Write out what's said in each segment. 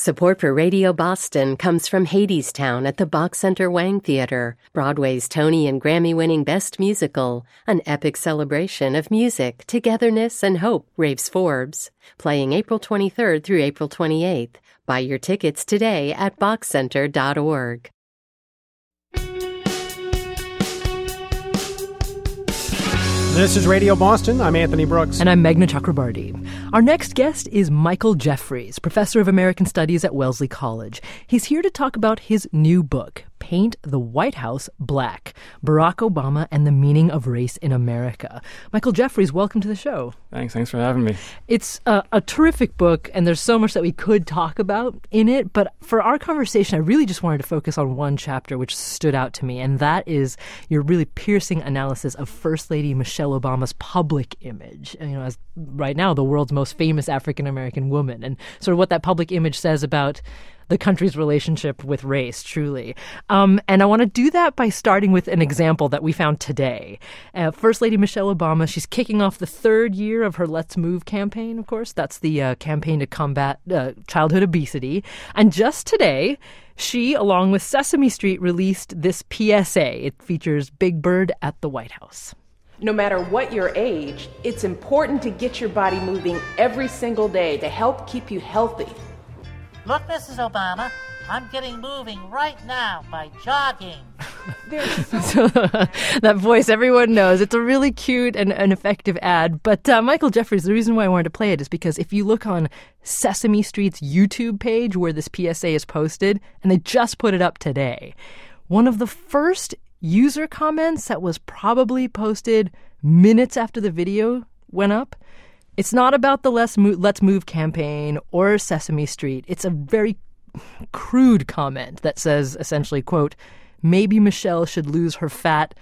Support for Radio Boston comes from Hadestown at the Bach Center Wang Theater, Broadway's Tony and Grammy-winning Best Musical, an epic celebration of music, togetherness, and hope, raves Forbes. Playing April 23rd through April 28th. Buy your tickets today at bachcenter.org. This is Radio Boston. I'm Anthony Brooks. And I'm Meghna Chakrabarti. Our next guest is Michael Jeffries, professor of American Studies at Wellesley College. He's here to talk about his new book, Paint the White House Black, Barack Obama and the Meaning of Race in America. Michael Jeffries, welcome to the show. Thanks for having me. It's a terrific book, and there's so much that we could talk about in it, but for our conversation, I really just wanted to focus on one chapter which stood out to me, and that is your really piercing analysis of First Lady Michelle Obama's public image, as right now the world's most famous African-American woman, and sort of what that public image says about the country's relationship with race, truly. And I want to do that by starting with an example that we found today. First Lady Michelle Obama, she's kicking off the third year of her Let's Move campaign, of course. That's the campaign to combat childhood obesity. And just today, she, along with Sesame Street, released this PSA. It features Big Bird at the White House. No matter what your age, it's important to get your body moving every single day to help keep you healthy. Look, Mrs. Obama, I'm getting moving right now by jogging. So, that voice everyone knows. It's a really cute and an effective ad. But Michael Jeffries, the reason why I wanted to play it is because if you look on Sesame Street's YouTube page where this PSA is posted, and they just put it up today, one of the first user comments that was probably posted minutes after the video went up, it's not about the Let's Move campaign or Sesame Street. It's a very crude comment that says, essentially, quote, maybe Michelle should lose her fat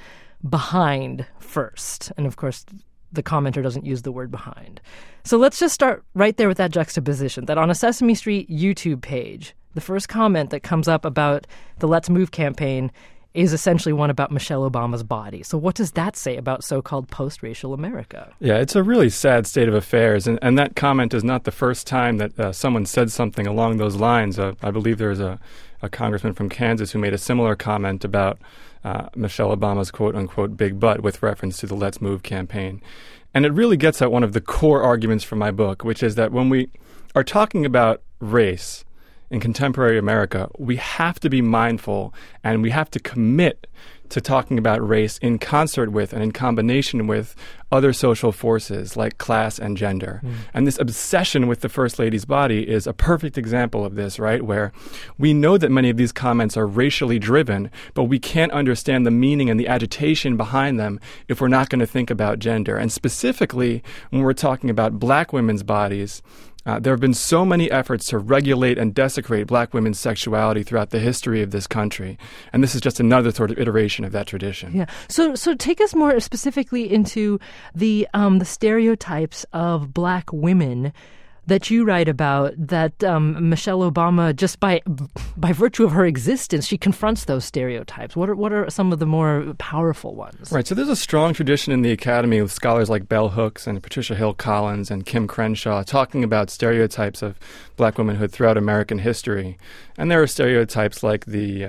behind first. And of course, the commenter doesn't use the word behind. So let's just start right there with that juxtaposition, that on a Sesame Street YouTube page, the first comment that comes up about the Let's Move campaign is essentially one about Michelle Obama's body. So what does that say about so-called post-racial America? Yeah, it's a really sad state of affairs. And that comment is not the first time that someone said something along those lines. I believe there was a congressman from Kansas who made a similar comment about Michelle Obama's quote-unquote big butt with reference to the Let's Move campaign. And it really gets at one of the core arguments from my book, which is that when we are talking about race in contemporary America, we have to be mindful and we have to commit to talking about race in concert with and in combination with other social forces like class and gender. And this obsession with the First Lady's body is a perfect example of this, right? Where we know that many of these comments are racially driven, but we can't understand the meaning and the agitation behind them if we're not going to think about gender. And specifically, when we're talking about black women's bodies, there have been so many efforts to regulate and desecrate black women's sexuality throughout the history of this country. And this is just another sort of iteration of that tradition. Yeah. So take us more specifically into the stereotypes of black women that you write about, that Michelle Obama, just by virtue of her existence, she confronts those stereotypes. What are some of the more powerful ones? Right. So there's a strong tradition in the academy with scholars like Bell Hooks and Patricia Hill Collins and Kim Crenshaw talking about stereotypes of black womanhood throughout American history. And there are stereotypes like the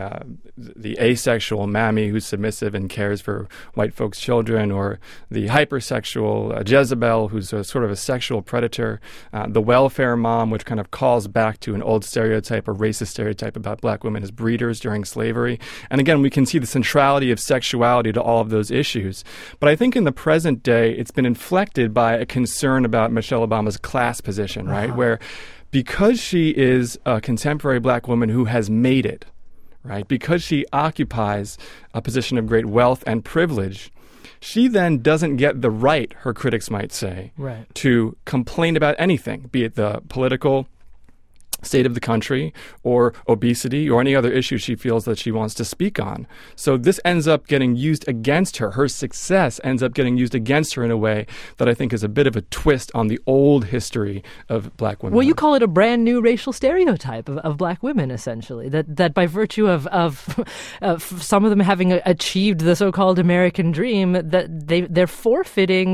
asexual mammy who's submissive and cares for white folks' children, or the hypersexual Jezebel who's a sort of a sexual predator, the welfare mom, which kind of calls back to an old stereotype, a racist stereotype about black women as breeders during slavery. And again, we can see the centrality of sexuality to all of those issues. But I think in the present day, it's been inflected by a concern about Michelle Obama's class position, right? Where because she is a contemporary black woman who has made it, right? Because she occupies a position of great wealth and privilege, she then doesn't get the right, her critics might say, to complain about anything, be it the political state of the country or obesity or any other issue she feels that she wants to speak on. So this ends up getting used against her. Her success ends up getting used against her in a way that I think is a bit of a twist on the old history of black women. Well, you call it a brand new racial stereotype of black women, essentially, that by virtue of some of them having achieved the so-called American dream, that they're forfeiting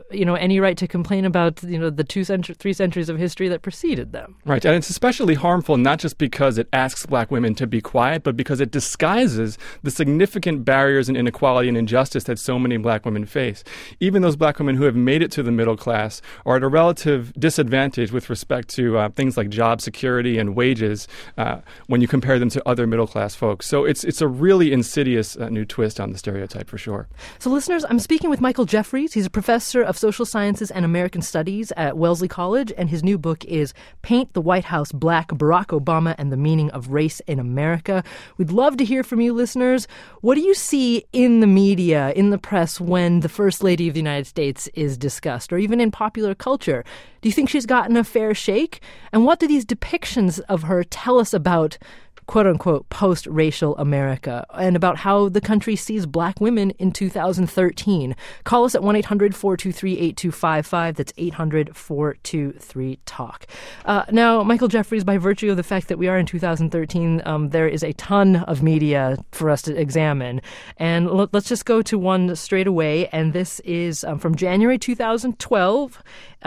any right to complain about, the 3 centuries of history that preceded them. Right, and it's especially harmful not just because it asks black women to be quiet, but because it disguises the significant barriers and inequality and injustice that so many black women face. Even those black women who have made it to the middle class are at a relative disadvantage with respect to things like job security and wages when you compare them to other middle class folks. So it's a really insidious new twist on the stereotype for sure. So listeners, I'm speaking with Michael Jeffries. He's a professor of social sciences and American studies at Wellesley College, and his new book is Paint the White House Black, Barack Obama and the Meaning of Race in America. We'd love to hear from you, listeners. What do you see in the media, in the press, when the First Lady of the United States is discussed, or even in popular culture? Do you think she's gotten a fair shake? And what do these depictions of her tell us about quote-unquote post-racial America, and about how the country sees black women in 2013? Call us at 1-800-423-8255. That's 800-423-TALK. Now, Michael Jeffries, by virtue of the fact that we are in 2013, there is a ton of media for us to examine. And let's just go to one straight away, and this is from January 2012.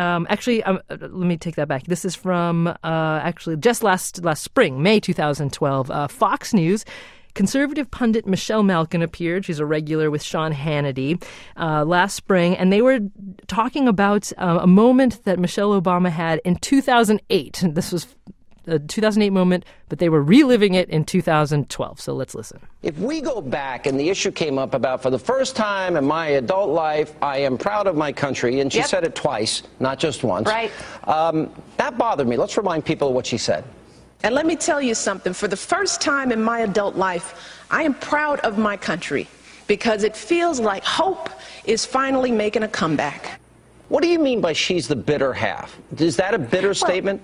Let me take that back. This is from just last spring, May 2012. Fox News. Conservative pundit Michelle Malkin appeared. She's a regular with Sean Hannity last spring, and they were talking about a moment that Michelle Obama had in 2008. This was a 2008 moment, but they were reliving it in 2012. So let's listen. If we go back and the issue came up about, for the first time in my adult life, I am proud of my country, and she said it twice, not just once. Right. That bothered me. Let's remind people of what she said. And let me tell you something. For the first time in my adult life, I am proud of my country because it feels like hope is finally making a comeback. What do you mean by she's the bitter half? Is that a bitter statement?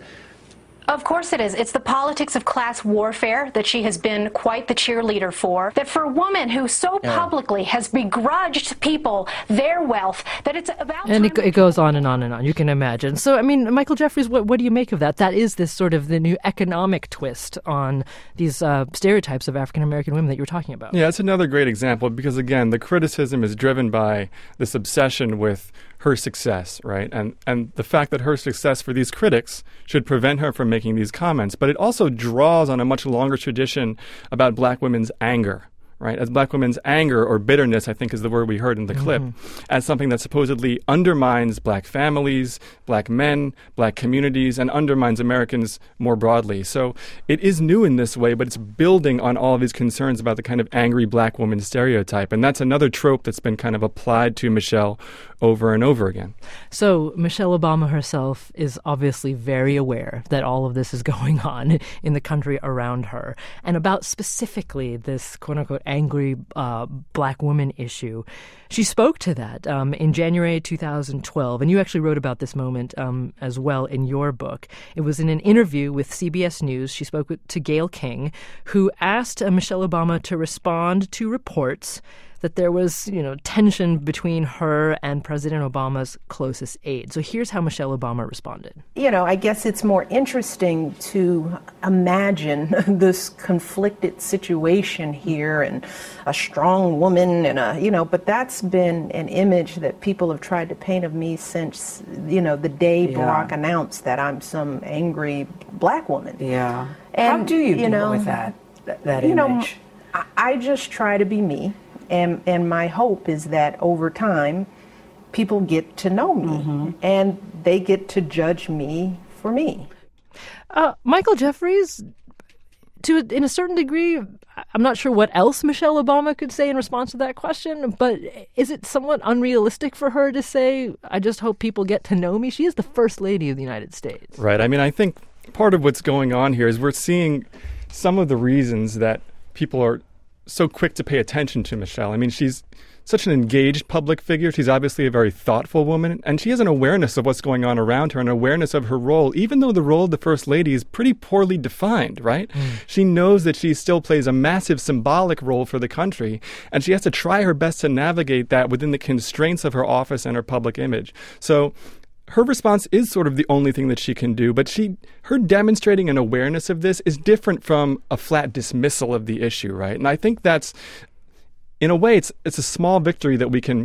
Of course it is. It's the politics of class warfare that she has been quite the cheerleader for. That for a woman who so publicly has begrudged people their wealth, that it's about... And it goes on and on and on, you can imagine. So, I mean, Michael Jeffries, what do you make of that? That is this sort of the new economic twist on these stereotypes of African-American women that you were talking about. Yeah, it's another great example because, again, the criticism is driven by this obsession with her success, right? And the fact that her success for these critics should prevent her from making these comments. But it also draws on a much longer tradition about black women's anger, right? As black women's anger, or bitterness, I think is the word we heard in the clip, as something that supposedly undermines black families, black men, black communities, and undermines Americans more broadly. So it is new in this way, but it's building on all of these concerns about the kind of angry black woman stereotype. And that's another trope that's been kind of applied to Michelle over and over again. So Michelle Obama herself is obviously very aware that all of this is going on in the country around her. And about specifically this quote-unquote angry black woman issue, she spoke to that in January 2012. And you actually wrote about this moment as well in your book. It was in an interview with CBS News. She spoke to Gayle King, who asked Michelle Obama to respond to reports that there was, tension between her and President Obama's closest aide. So here's how Michelle Obama responded. I guess it's more interesting to imagine this conflicted situation here and a strong woman and but that's been an image that people have tried to paint of me since, the day Barack announced that I'm some angry black woman. Yeah. And, how do you deal with that image? I just try to be me. And my hope is that over time, people get to know me and they get to judge me for me. Michael Jeffries, in a certain degree, I'm not sure what else Michelle Obama could say in response to that question, but is it somewhat unrealistic for her to say, I just hope people get to know me? She is the First Lady of the United States. Right. I mean, I think part of what's going on here is we're seeing some of the reasons that people are so quick to pay attention to Michelle. I mean, she's such an engaged public figure. She's obviously a very thoughtful woman, and she has an awareness of what's going on around her, an awareness of her role, even though the role of the First Lady is pretty poorly defined, right? She knows that she still plays a massive symbolic role for the country, and she has to try her best to navigate that within the constraints of her office and her public image. So her response is sort of the only thing that she can do, but her demonstrating an awareness of this is different from a flat dismissal of the issue, right? And I think that's, in a way, it's a small victory that we can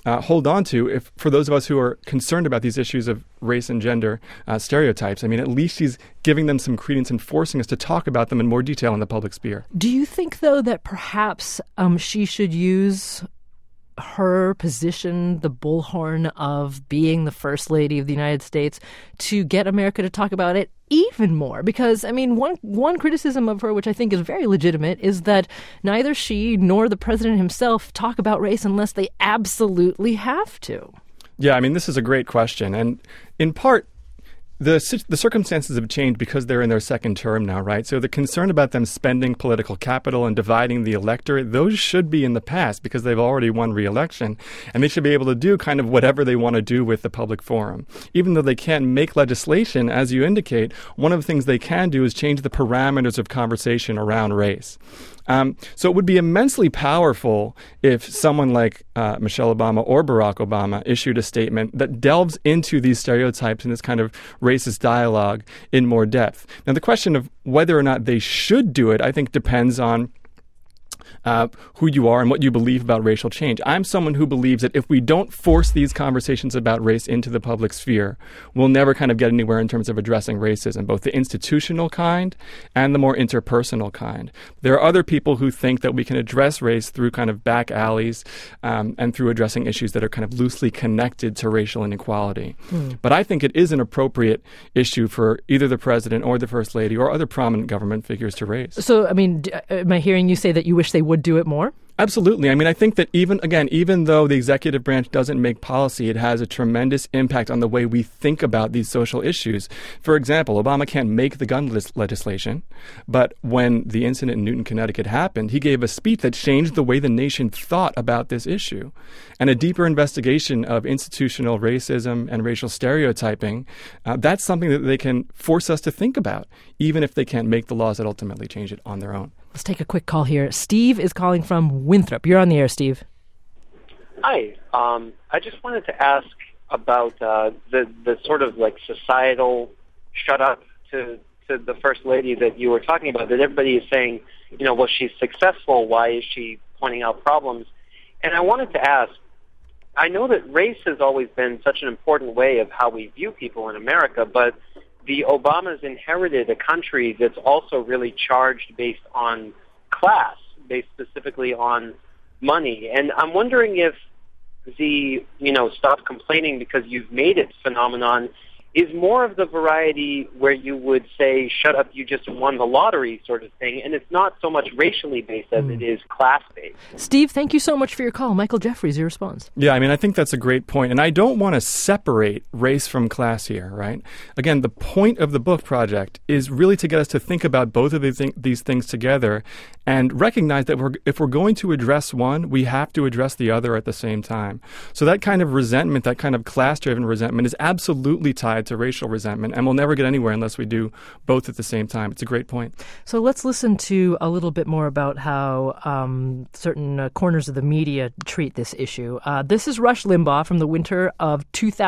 hold on to for those of us who are concerned about these issues of race and gender stereotypes. I mean, at least she's giving them some credence and forcing us to talk about them in more detail in the public sphere. Do you think, though, that perhaps she should use her position, the bullhorn of being the First Lady of the United States, to get America to talk about it even more? Because, I mean, one criticism of her, which I think is very legitimate, is that neither she nor the president himself talk about race unless they absolutely have to. Yeah, I mean, this is a great question. And in part, the circumstances have changed because they're in their second term now, right? So the concern about them spending political capital and dividing the electorate, those should be in the past because they've already won re-election. And they should be able to do kind of whatever they want to do with the public forum. Even though they can't make legislation, as you indicate, one of the things they can do is change the parameters of conversation around race. So it would be immensely powerful if someone like Michelle Obama or Barack Obama issued a statement that delves into these stereotypes and this kind of racist dialogue in more depth. Now, the question of whether or not they should do it, I think, depends on who you are and what you believe about racial change. I'm someone who believes that if we don't force these conversations about race into the public sphere, we'll never kind of get anywhere in terms of addressing racism, both the institutional kind and the more interpersonal kind. There are other people who think that we can address race through kind of back alleys and through addressing issues that are kind of loosely connected to racial inequality. But I think it is an appropriate issue for either the president or the first lady or other prominent government figures to raise. So, I mean, am I hearing you say that you wish they would do it more? Absolutely. I mean, I think that even though the executive branch doesn't make policy, it has a tremendous impact on the way we think about these social issues. For example, Obama can't make the gun legislation, but when the incident in Newton, Connecticut happened, he gave a speech that changed the way the nation thought about this issue. And a deeper investigation of institutional racism and racial stereotyping, that's something that they can force us to think about, even if they can't make the laws that ultimately change it on their own. Let's take a quick call here. Steve is calling from Winthrop. You're on the air, Steve. Hi. I just wanted to ask about the sort of like societal shut up to the First Lady that you were talking about, that everybody is saying, you know, well, she's successful. Why is she pointing out problems? And I wanted to ask, I know that race has always been such an important way of how we view people in America, but the Obamas inherited a country that's also really charged based on class, based specifically on money. And I'm wondering if the, stop complaining because you've made it phenomenon is more of the variety where you would say, shut up, you just won the lottery sort of thing, and it's not so much racially based as it is class-based. Steve, thank you so much for your call. Michael Jeffries, your response. Yeah, I mean, I think that's a great point, and I don't want to separate race from class here, right? Again, the point of the book project is really to get us to think about both of these things together and recognize that if we're going to address one, we have to address the other at the same time. So that kind of resentment, that kind of class-driven resentment is absolutely tied to racial resentment, and we'll never get anywhere unless we do both at the same time. It's a great point. So let's listen to a little bit more about how certain corners of the media treat this issue. This is Rush Limbaugh from the winter of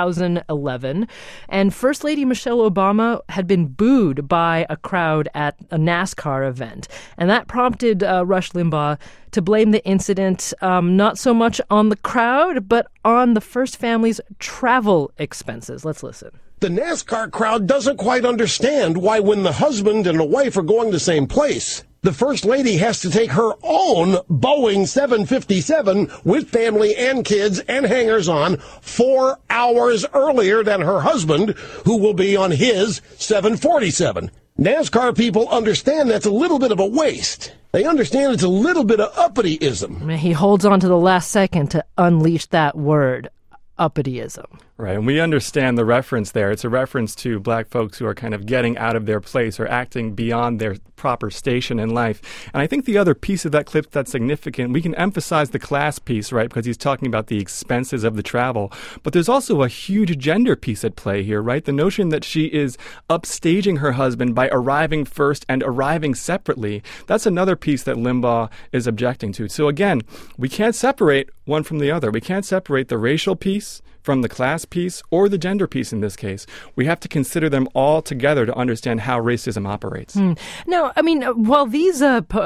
2011, and First Lady Michelle Obama had been booed by a crowd at a NASCAR event, and that prompted Rush Limbaugh to blame the incident not so much on the crowd, but on the first family's travel expenses. Let's listen. The NASCAR crowd doesn't quite understand why when the husband and the wife are going the same place, the First Lady has to take her own Boeing 757 with family and kids and hangers-on 4 hours earlier than her husband, who will be on his 747. NASCAR people understand that's a little bit of a waste. They understand it's a little bit of uppity-ism. He holds on to the last second to unleash that word, uppity-ism. Right, and we understand the reference there. It's a reference to black folks who are kind of getting out of their place or acting beyond their proper station in life. And I think the other piece of that clip that's significant, we can emphasize the class piece, right, because he's talking about the expenses of the travel. But there's also a huge gender piece at play here, right? The notion that she is upstaging her husband by arriving first and arriving separately. That's another piece that Limbaugh is objecting to. So again, we can't separate one from the other. We can't separate the racial piece from the class piece or the gender piece in this case. We have to consider them all together to understand how racism operates. Now, I mean, while these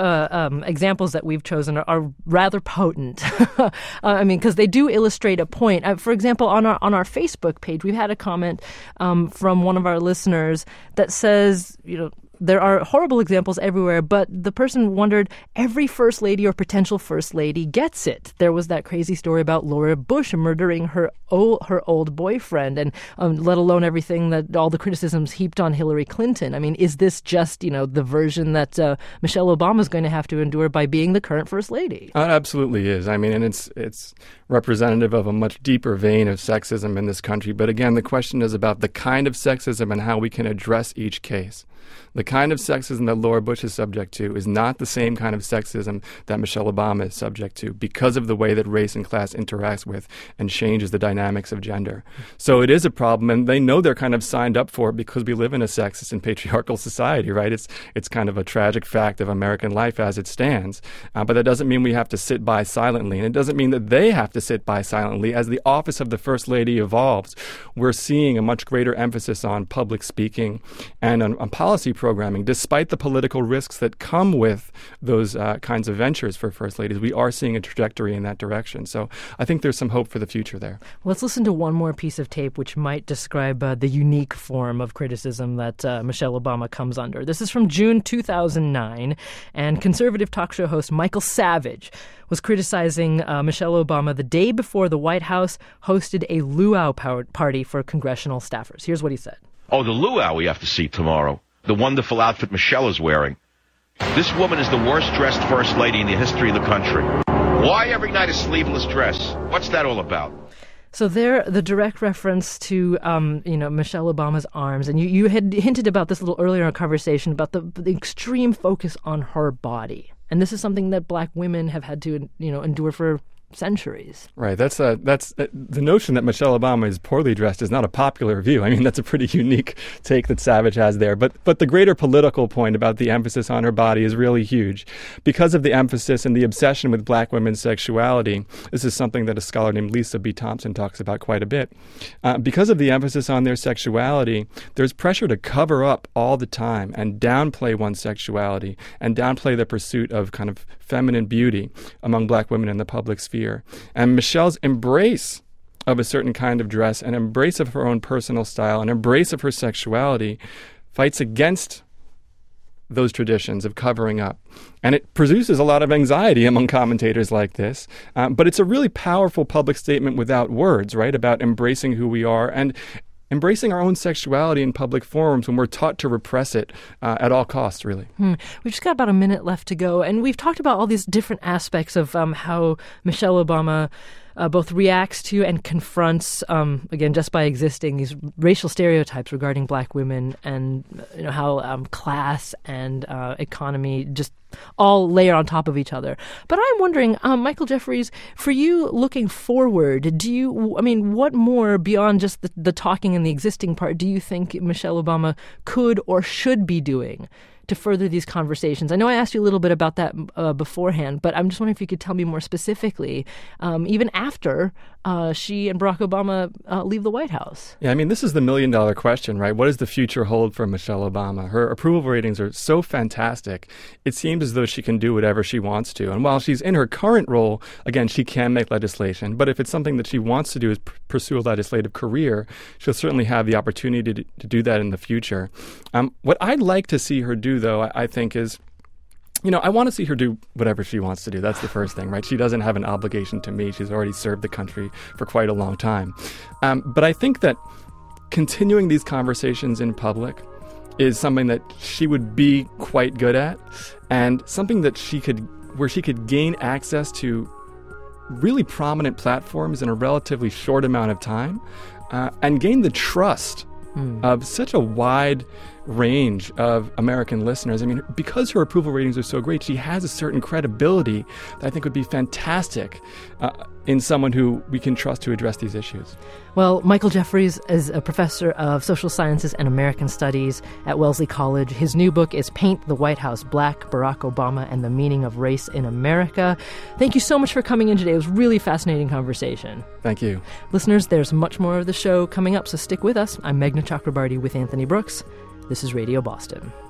examples that we've chosen are rather potent, I mean, because they do illustrate a point. For example, on our Facebook page, we've had a comment from one of our listeners that says, there are horrible examples everywhere, but the person wondered, every first lady or potential first lady gets it. There was that crazy story about Laura Bush murdering her old boyfriend, and let alone everything that all the criticisms heaped on Hillary Clinton. I mean, is this just, the version that Michelle Obama is going to have to endure by being the current first lady? It absolutely is. I mean, and it's representative of a much deeper vein of sexism in this country. But again, the question is about the kind of sexism and how we can address each case. The kind of sexism that Laura Bush is subject to is not the same kind of sexism that Michelle Obama is subject to because of the way that race and class interacts with and changes the dynamics of gender. So it is a problem, and they know they're kind of signed up for it because we live in a sexist and patriarchal society, right? It's kind of a tragic fact of American life as it stands. But that doesn't mean we have to sit by silently, and it doesn't mean that they have to sit by silently. As the office of the First Lady evolves, we're seeing a much greater emphasis on public speaking and on policy programming. Despite the political risks that come with those kinds of ventures for First Ladies, we are seeing a trajectory in that direction. So I think there's some hope for the future there. Let's listen to one more piece of tape which might describe the unique form of criticism that Michelle Obama comes under. This is from June 2009, and conservative talk show host Michael Savage was criticizing Michelle Obama the day before the White House hosted a luau party for congressional staffers. Here's what he said. Oh, the luau we have to see tomorrow. The wonderful outfit Michelle is wearing. This woman is the worst-dressed first lady in the history of the country. Why every night a sleeveless dress? What's that all about? So there, the direct reference to, Michelle Obama's arms, and you had hinted about this a little earlier in our conversation about the extreme focus on her body. And this is something that black women have had to, endure for centuries. Right. That's the notion that Michelle Obama is poorly dressed is not a popular view. I mean, that's a pretty unique take that Savage has there. But the greater political point about the emphasis on her body is really huge. Because of the emphasis and the obsession with black women's sexuality, this is something that a scholar named Lisa B. Thompson talks about quite a bit. Because of the emphasis on their sexuality, there's pressure to cover up all the time and downplay one's sexuality and downplay the pursuit of kind of feminine beauty among black women in the public sphere. And Michelle's embrace of a certain kind of dress, an embrace of her own personal style, an embrace of her sexuality fights against those traditions of covering up. And it produces a lot of anxiety among commentators like this. But it's a really powerful public statement without words, right, about embracing who we are and embracing our own sexuality in public forums when we're taught to repress it at all costs, really. We've just got about a minute left to go, and we've talked about all these different aspects of how Michelle Obama both reacts to and confronts, again, just by existing, these racial stereotypes regarding black women, and how class and economy just all layer on top of each other. But I'm wondering, Michael Jeffries, for you looking forward, what more beyond just the talking and the existing part do you think Michelle Obama could or should be doing to further these conversations? I know I asked you a little bit about that beforehand, but I'm just wondering if you could tell me more specifically, even after she and Barack Obama leave the White House. Yeah, I mean, this is the million-dollar question, right? What does the future hold for Michelle Obama? Her approval ratings are so fantastic. It seems as though she can do whatever she wants to. And while she's in her current role, again, she can make legislation. But if it's something that she wants to do is pursue a legislative career, she'll certainly have the opportunity to do that in the future. What I'd like to see her do, though, I think is, I want to see her do whatever she wants to do. That's the first thing, right? She doesn't have an obligation to me. She's already served the country for quite a long time. But I think that continuing these conversations in public is something that she would be quite good at, and something that where she could gain access to really prominent platforms in a relatively short amount of time, and gain the trust of such a wide range of American listeners. I mean, because her approval ratings are so great, she has a certain credibility that I think would be fantastic in someone who we can trust to address these issues. Well, Michael Jeffries is a professor of social sciences and American studies at Wellesley College. His new book is Paint the White House Black, Barack Obama and the Meaning of Race in America. Thank you so much for coming in today. It was a really fascinating conversation. Thank you. Listeners, there's much more of the show coming up, so stick with us. I'm Meghna Chakrabarty with Anthony Brooks. This is Radio Boston.